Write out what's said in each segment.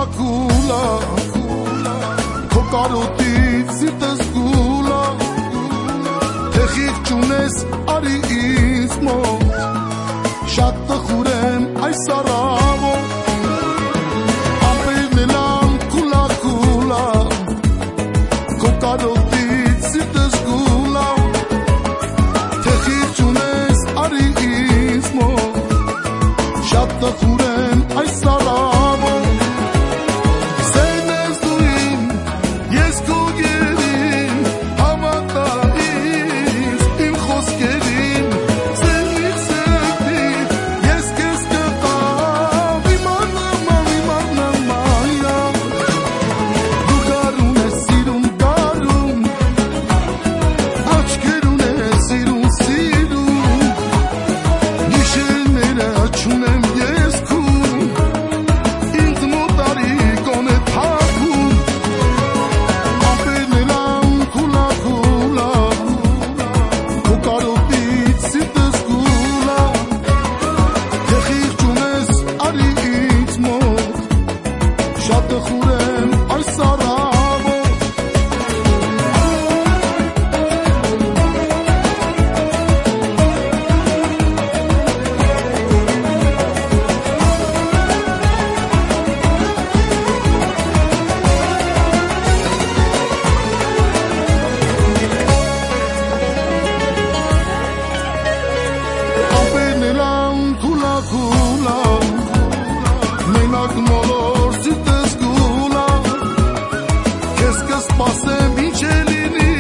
կուլա քո կարոտից սիրտս գուլա թե խիղճ ունես արի ինձ մոտ շատ տխուր եմ այս առավոտ ամպերն էլ ան կուլա կուլա քո կարոտից սիրտս գուլա թե խիղճ ունես արի ինձ մոտ շատ տխուր եմ այս առավոտ սերն ես դու իմ ես քո գերին հավատա ինձ իմ խոսքերին սերնիք սերնի ես քեզ կտամ իմանամ դու գարուն ես սիրում գարուն աչքեր ունես սիրում սիրում գիշերները չունեմ ես քուն ինձ մոտ արի կոնե թափում ամպերն էլ ան կուլա կուլա քո կարոտից սիրտս գուլա թե խիղճ ունես արի ինձ մոտ շատ տխուր եմ այս առավոտ ամպերն էլ ան կուլա կուլա մենակ մոլոր սիրտս գուլա քեզ կսպասեմ ինչ է լինի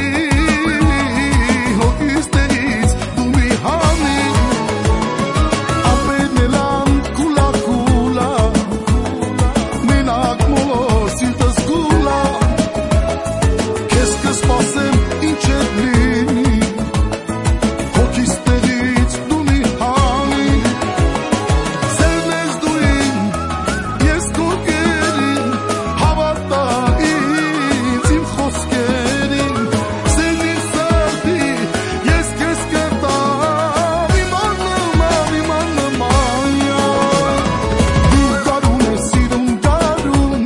հոգիս տեղից դու մի հանի ամպերն էլ ան կուլա կուլա մենակ մոլոր սիրտս գուլա քեզ կսպասեմ ինչ է լինի հոգիս տեղից դու մի հանի սերն ես դու իմ ես քո գերին հավատա ինձ իմ խոսքերին սերնիք սերնի ես քեզ կտամ իմանամ դու գարուն ես սիրում գարուն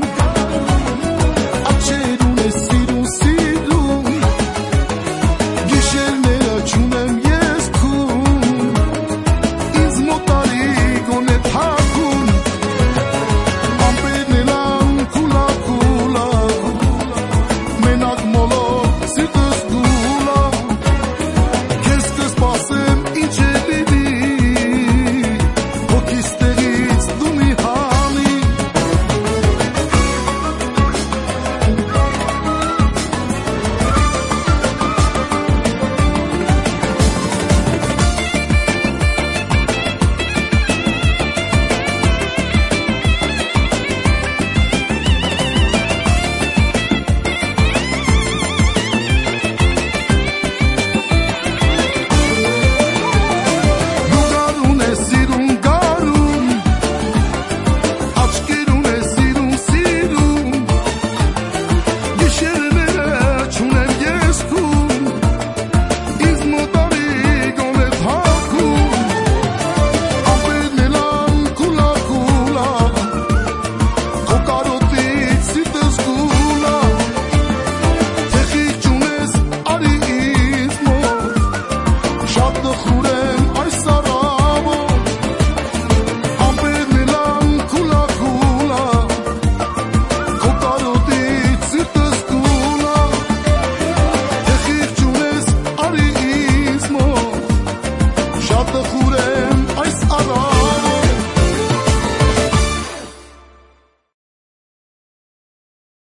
աչքեր ունես սիրում սիրում գիշերները չունեմ ես քուն ինձ մոտ արի գոնե թափում ամպերն էլ ան կուլա կուլա մենակ մոլոր սիրտս գուլա քեզ կսպասեմ ինչ է լինի հոգիս տեղից դու մի հանի դու գարուն ես սիրում գարուն աչքեր ունես սիրում սիրում գիշերները չունեմ ես քուն ինձ մոտ արի գոնե թափում ամպերն էլ ան կուլա կուլա քո կարոտից սիրտս գուլա թե խիղճ ունես արի ինձ մոտ շատ տխուր